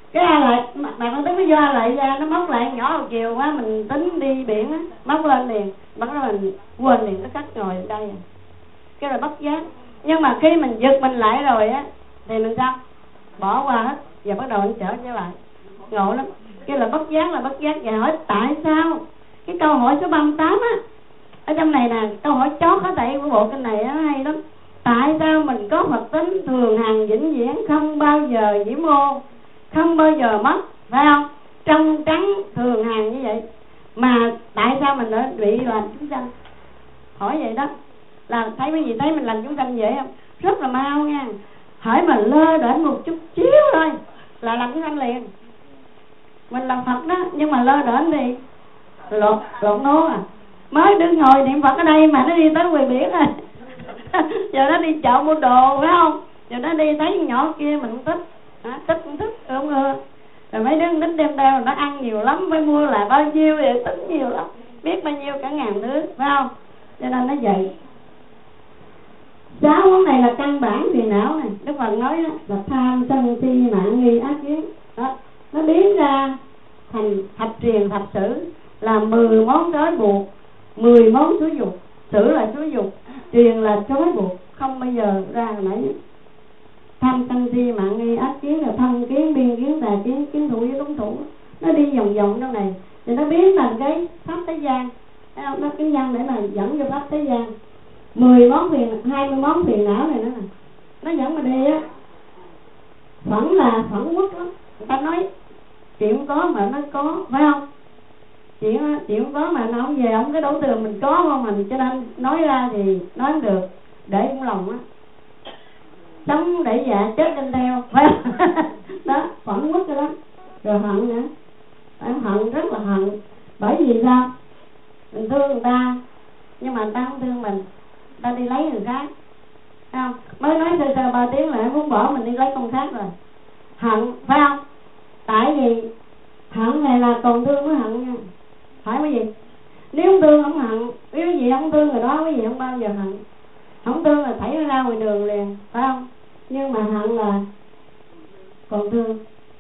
Cái A Lợi, bạn con tính nó do A Lợi ra, nó móc lại nhỏ một chiều quá, mình tính đi biển á, móc lên liền, bắt đầu mình quên liền, nó cắt ngồi đây à. Cái là bất giác. Nhưng mà khi mình giật mình lại rồi á thì mình sao? Bỏ qua hết và bắt đầu trở lại. Ngộ lắm. Cái là bất giác và hỏi tại sao? Cái câu hỏi số 38 á, ở trong này nè, câu hỏi chót ở tại của bộ kinh này á, hay lắm. Tại sao mình có Phật tính thường hằng vĩnh viễn, không bao giờ nhiễm ô, không bao giờ mất, phải không? Trong trắng thường hằng như vậy, mà tại sao mình lại bị làm chúng sanh? Hỏi vậy đó. Là thấy quý vị thấy mình làm chúng sanh dễ không? Rất là mau nha. Hỏi mà lơ đễnh một chút xíu thôi là làm chúng sanh liền. Mình làm Phật đó, nhưng mà lơ đễnh thì lộn ngố à. Mới đứng ngồi niệm Phật ở đây mà nó đi tới ngoài biển rồi. Giờ nó đi chợ mua đồ, phải không? Giờ nó đi thấy nhỏ kia mình không thích, thích cũng thích, không ưa. Rồi mấy đứa tính đem theo nó ăn nhiều lắm, mới mua là bao nhiêu thì tính nhiều lắm, biết bao nhiêu cả ngàn đứa, phải không? Cho nên nó vậy. 6 món này là căn bản phiền não này. Đức Phật nói đó, là tham sân si mạng nghi ác kiến đó, nó biến ra thành thập truyền thập sử, là 10 món trói buộc, 10 món xúi dục. Sử là xúi dục, truyền là trói buộc, không bao giờ ra hồi nãy. Tham sân si mạng nghi ác kiến là thân kiến, biên kiến, tà kiến, kiến thủ với túng thủ. Nó đi vòng vòng trong này thì nó biến thành cái pháp thế gian, thấy không? Nó cái nhân để mà dẫn cho pháp thế gian. 10 món phiền, 20 món phiền não này nữa nè, nó dẫn mà đi á. Phẫn là phẫn quốc lắm. Người ta nói chuyện có mà nó có, phải không? Chuyện có mà nó không về, không cái đổ thừa mình có không mình, cho nên nói ra thì nói không được, để trong lòng á. Sống để dạ, chết lên theo, phải không? Đó, phẫn quốc đó. Rồi hận nữa. Em hận, rất là hận. Bởi vì sao? Mình thương người ta, nhưng mà người ta không thương mình, ta đi lấy người khác, phải không? Mới nói sơ sơ 3 tiếng là muốn bỏ mình đi lấy con khác rồi. Hận, phải không? Tại vì hận này là còn thương mới hận nha. Phải cái gì? Nếu không thương không hận, nếu gì không thương người đó, cái gì không bao giờ hận. Không thương là thảy nó ra ngoài đường liền, phải không? Nhưng mà hận là còn thương.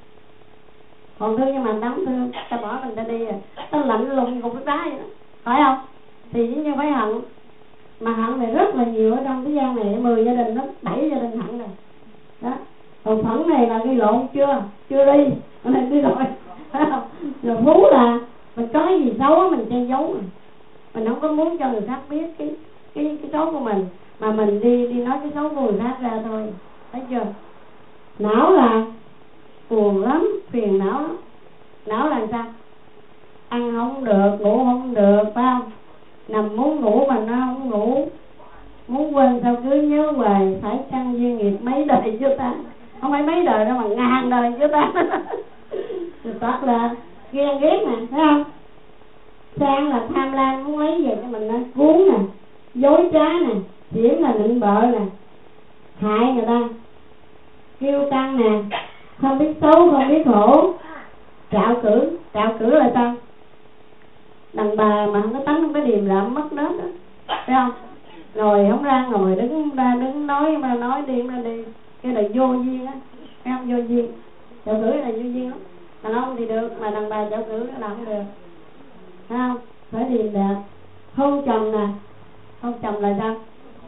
Còn thương nhưng mà người ta không thương, ta bỏ mình ta đi rồi, ta lạnh lùng cục đá vậy đó, phải không? Thì giống như phải hận. Mà hận này rất là nhiều ở trong thế gian này, 10 gia đình đó, 7 gia đình hận này đó. Còn phẫn này là đi lộn chưa đi, con này đi rồi, phải không? Rồi phú là mình có cái gì xấu mình che giấu, mình không có muốn cho người khác biết cái xấu của mình, mà mình đi nói cái xấu của người khác ra thôi, thấy chưa? Não là buồn lắm, phiền não lắm. Não là sao? Ăn không được, ngủ không được, phải không? Nằm muốn ngủ mà nó không ngủ, muốn quên sao cứ nhớ hoài. Phải chăng duyên nghiệp mấy đời chứ ta? Không phải mấy đời đâu mà ngàn đời chứ ta. Thật là ghen ghét nè, thấy không? Sang là tham lam, muốn lấy về cho mình nè, cuốn nè, dối trá nè, xỉm là nịnh bợ nè, hại người ta, kiêu căng nè, không biết xấu, không biết khổ, trạo cử là sao? Đàn bà mà không có tánh, không có điềm đạm mất nết đó, phải không? Ngồi không ra ngồi, đứng ra đứng, nói mà nói, đi ra đi, cái là vô duyên á, phải không? Vô duyên. Trạo cử là vô duyên lắm. Đàn ông thì được, mà đàn bà trạo cử là không được, phải không? Phải điềm đạm. Hôn chồng nè, hôn chồng là sao?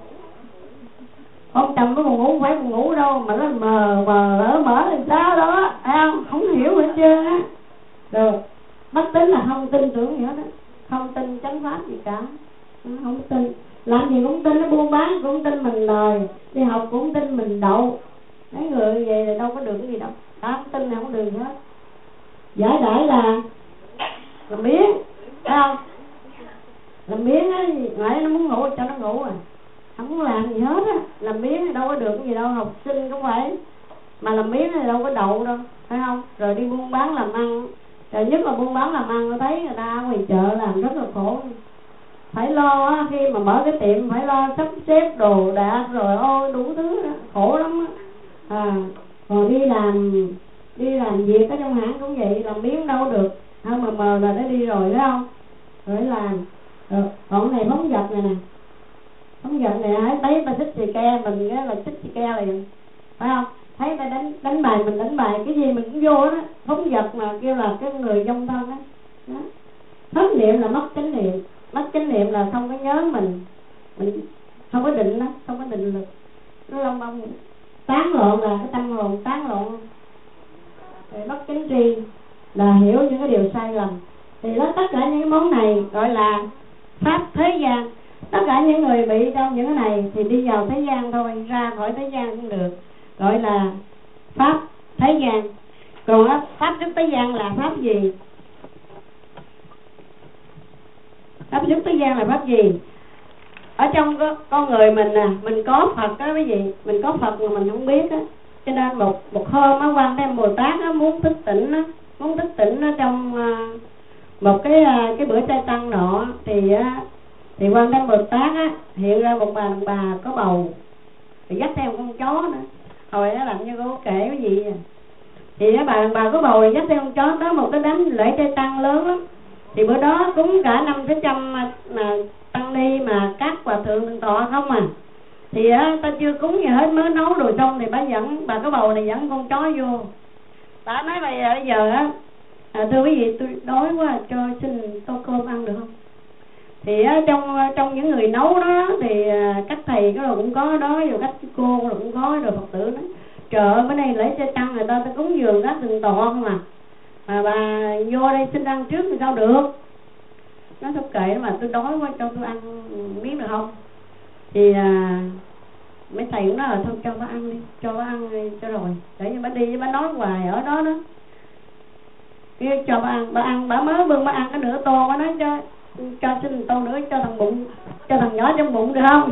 Hôn chồng nó buồn ngủ, không phải buồn ngủ đâu, mà nó mờ mở làm sao đó, phải không? Không hiểu hết trơn á. Rồi bất tín là không tin tưởng gì hết á, không tin chánh pháp gì cả, không tin, làm gì cũng tin. Nó buôn bán cũng tin mình lời, đi học cũng tin mình đậu. Mấy người vậy là đâu có được cái gì đâu, đã không tin là không được gì hết. Giải đãi là làm biếng, phải không? Làm biếng á, ngoại nó muốn ngủ cho nó ngủ à, không muốn làm gì hết á. Làm biếng thì đâu có được cái gì đâu, học sinh cũng phải, mà làm biếng thì đâu có đậu đâu, phải không? Rồi đi buôn bán làm ăn, rồi nhất là buôn bán làm ăn, tôi thấy người ta ngoài chợ làm rất là khổ. Phải lo á, khi mà mở cái tiệm phải lo sắp xếp đồ đạc rồi ôi đủ thứ đó, khổ lắm á. Còn đi làm việc ở trong hãng cũng vậy, làm biếng đâu được, không mờ là nó đi rồi, phải không? Rồi làm. Rồi còn này phóng dật này nè, phóng dật này thấy ta xích xì ke mình, cái là xích xì ke liền, phải không? thấy ta đánh bài, mình đánh bài cái gì mình cũng vô đó, phóng vật mà kêu là cái người vong thân á. Thất niệm là mất chánh niệm, mất chánh niệm là không có nhớ mình không có định đó, không có định lực, nó long bông tán loạn, là cái tâm hồn tán loạn. Rồi mất chánh tri là hiểu những cái điều sai lầm. Thì đó, tất cả những cái món này gọi là pháp thế gian. Tất cả những người bị trong những cái này thì đi vào thế gian thôi, ra khỏi thế gian cũng được, gọi là pháp thế gian. Còn đó, pháp xuất thế gian là pháp gì? Pháp xuất thế gian là pháp gì? Ở trong con người mình mình có Phật đó quý vị, mình có Phật mà mình không biết á. Cho nên một hôm á, Quan Thế Âm Bồ Tát á, muốn thức tỉnh ở trong một cái bữa trai tăng nọ, thì Quan Thế Âm Bồ Tát á, hiện ra một bà có bầu, thì dắt theo con chó nữa. Hồi đó làm như cô kể cái gì thì bà có bầu thì dắt theo con chó tới một cái đám lễ trai tăng lớn lắm. Thì bữa đó cúng cả 500-600 mà tăng ni mà các hòa thượng thượng tọa không à. Thì ta chưa cúng gì hết, mới nấu đồ xong thì bà có bầu này dẫn con chó vô. Bà nói bây giờ thưa quý vị, tôi đói quá, cho xin tô cơm ăn được không? Thì trong những người nấu đó thì các thầy cái đồ cũng có đó, rồi các cô rồi cũng có, rồi Phật tử đó. Trời ơi, bữa nay lễ trai tăng người ta cúng dường các thượng tọa không à, mà bà vô đây xin ăn trước thì sao được? Nó thôi kệ, mà tôi đói quá, cho tôi ăn miếng được không? Thì mấy thầy cũng nói là thôi cho bà ăn đi, cho bà ăn đi cho rồi, để cho bà đi với bà nói hoài ở đó đó. Cái cho bà ăn, bà mới bưng bà ăn cái nửa tô, bà nói cho xin một tô nữa cho thằng nhỏ trong bụng được không?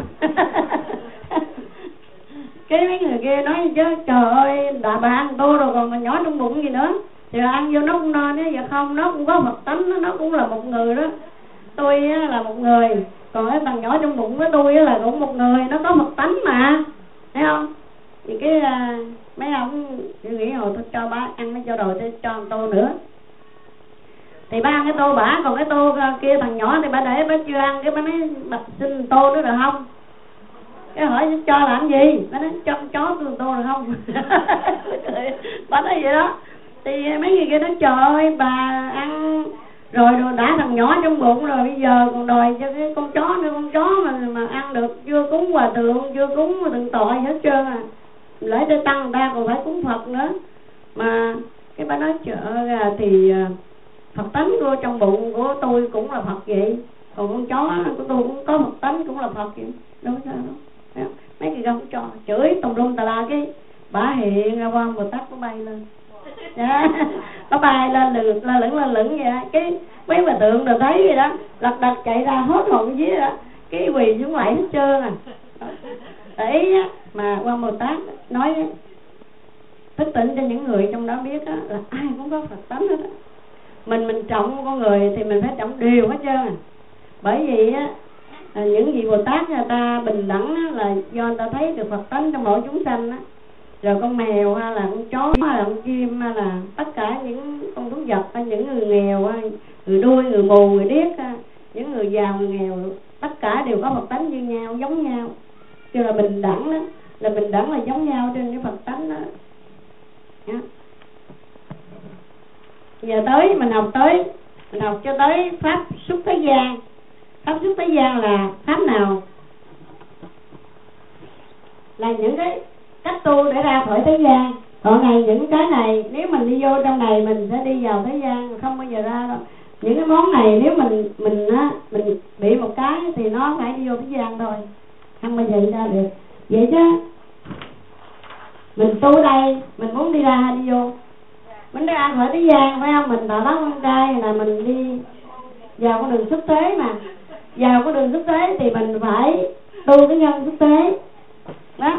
Cái mấy người kia nói chứ trời ơi, bà ăn tô rồi còn thằng nhỏ trong bụng gì nữa. Thì ăn vô nó cũng no nữa. Dạ không, nó cũng có Phật tánh, nó cũng là một người đó. Tôi là một người, còn cái thằng nhỏ trong bụng với tôi là cũng một người, nó có Phật tánh mà, thấy không? Thì cái mấy ông nghĩ rồi tôi cho bà ăn nó cho rồi, tôi cho một tô nữa. Thì bà ăn cái tô bả, còn cái tô kia thằng nhỏ thì bà để bà chưa ăn, cái bà nói bà xin tô nữa được không? Cái hỏi cho làm gì? Bà nói cho con chó tôi tô được không? Bà nói vậy đó. Thì mấy người kia nói trời ơi, bà ăn rồi đã thằng nhỏ trong bụng rồi, bây giờ còn đòi cho cái con chó nữa, con chó mà ăn được, chưa cúng hòa thượng, chưa cúng thượng tọa hết trơn à. Lễ trai tăng người ta còn phải cúng Phật nữa. Mà cái bà nói trời ơi thì Phật tánh của trong bụng của tôi cũng là Phật vậy, còn con chó của tôi cũng có Phật tánh cũng là Phật vậy, đâu có sao đâu. Mấy cái không cho, chửi tùm lum tà la, cái bả hiện ra Quan Bồ Tát có bay lên. Nó bay lên lửng vậy đó. Cái mấy bà tượng đều thấy vậy đó, lật đật chạy ra hốt hồn dưới đó, cái quỳ xuống lại hết trơn à. Để mà Quan Bồ Tát nói thức tỉnh cho những người trong đó biết đó, là ai cũng có Phật tánh hết á. Mình trọng con người thì mình phải trọng đều hết trơn à. Bởi vì những vị Bồ Tát người ta bình đẳng là do người ta thấy được Phật tánh trong mỗi chúng sanh á. Rồi con mèo hay là con chó hay là con chim hay là tất cả những con thú vật, những người nghèo, người đuôi, người mù, người điếc, những người giàu, người nghèo, tất cả đều có Phật tánh như nhau, giống nhau. Kêu là bình đẳng đó, là bình đẳng là giống nhau trên cái Phật tánh đó. Giờ tới mình học cho tới pháp xuất thế gian. Pháp xuất thế gian là pháp nào? Là những cái cách tu để ra khỏi thế gian. Còn này những cái này nếu mình đi vô trong này mình sẽ đi vào thế gian, không bao giờ ra đâu. Những cái món này nếu mình bị một cái thì nó phải đi vô thế gian thôi, không bao giờ đi ra được. Vậy chứ mình tu đây mình muốn đi ra hay đi vô? Mình đi ra khỏi thế gian phải không? Mình tạo đó con trai là mình đi vào con đường xuất thế mà. Vào con đường xuất thế thì mình phải tu cái nhân xuất thế đó.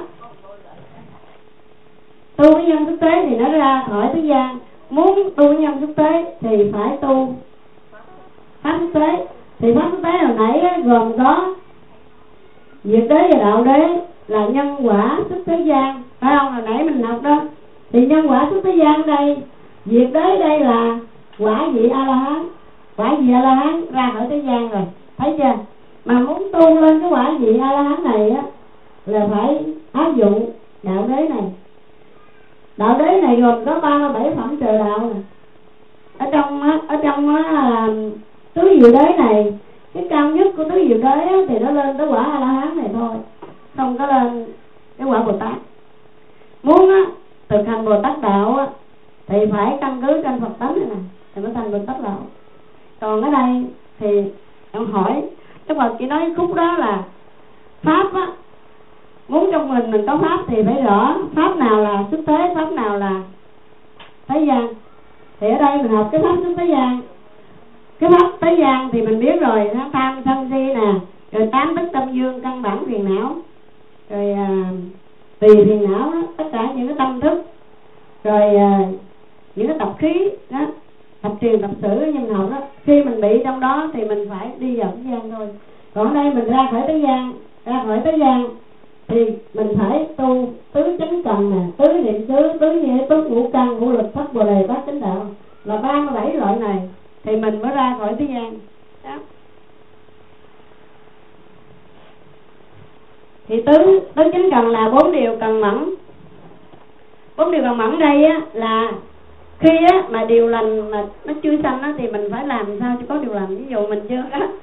Tu cái nhân xuất thế thì nó ra khỏi thế gian. Muốn tu cái nhân xuất thế thì phải tu pháp xuất thế. Thì pháp xuất thế hồi nãy gồm có diệt đế và đạo đế là nhân quả xuất thế gian, phải không? Hồi nãy mình học đó. Thì nhân quả xuất thế gian đây, diệt đế đây là quả vị A La Hán. Quả vị A La Hán ra khỏi thế gian rồi, thấy chưa? Mà muốn tu lên cái quả vị A La Hán này á là phải áp dụng đạo đế này. Đạo đế này gồm có 37 phẩm trời đạo này. Ở trong tứ diệu đế này, cái cao nhất của tứ diệu đế thì nó lên tới quả A La Hán này thôi, không có lên cái quả Bồ Tát. Muốn thực hành Bồ Tát đạo thì phải căn cứ trên Phật tánh này nè thì mới thành Bồ Tát đạo. Còn ở đây thì em hỏi Đức Phật chỉ nói khúc đó là pháp muốn trong mình có pháp thì phải rõ pháp nào là xuất thế, pháp nào là thế gian. Thì ở đây mình học cái pháp xuất thế gian. Cái pháp thế gian thì mình biết rồi, nó tham sân si nè, rồi 8 thức tâm dương, căn bản phiền não, rồi tùy phiền não đó, tất cả những cái tâm thức, rồi những cái tập khí đó, tập truyền tập xử như mình học đó. Khi mình bị trong đó thì mình phải đi vào thế gian thôi. Còn ở đây mình ra khỏi thế gian thì mình phải tu tứ chánh cần nè, tứ niệm xứ, tứ nghĩa, tứ ngũ căn, ngũ lực, thất bồ đề, bát chánh đạo, là 37 loại này thì mình mới ra khỏi thế gian đó. Thì tứ chánh cần là 4 điều cần mẫn. 4 điều cần mẫn đây là khi mà điều lành mà nó chưa sanh thì mình phải làm sao cho có điều lành. Ví dụ mình chưa